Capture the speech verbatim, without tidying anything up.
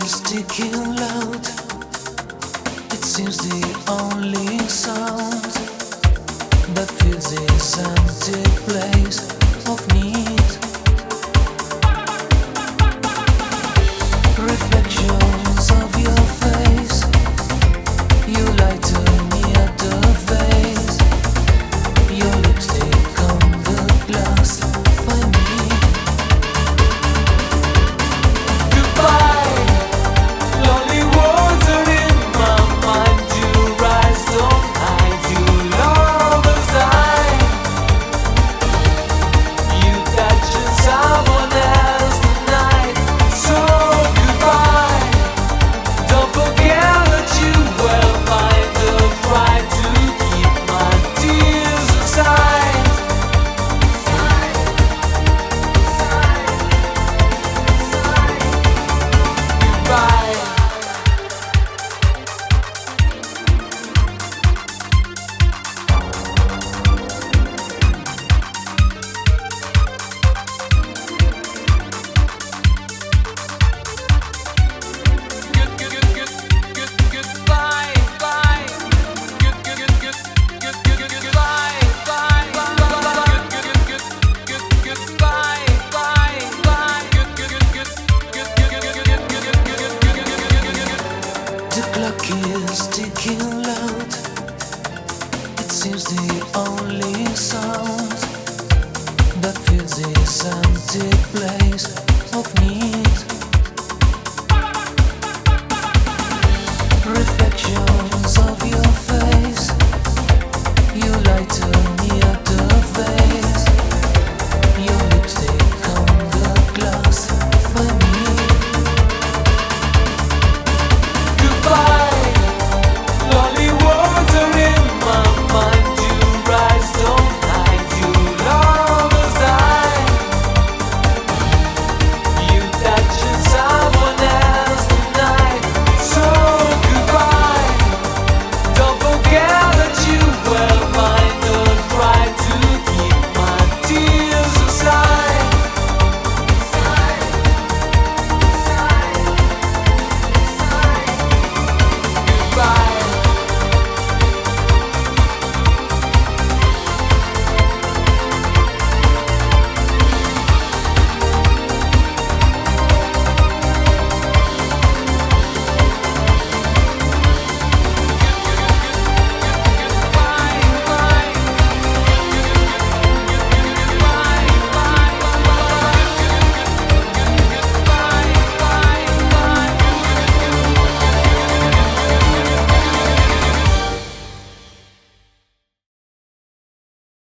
is ticking loud. It seems the only sound that fills this empty place of need. Reflections of your face, you lighten me at the face. Your lipstick on the glass by me. Goodbye, lonely words are in my mind. You rise, don't hide, you lover's eye. You touch someone else tonight. So goodbye, don't forget that you will find a try to keep my tears aside. Goodbye. The clock is ticking loud. It seems the only sound that fills this empty place of need.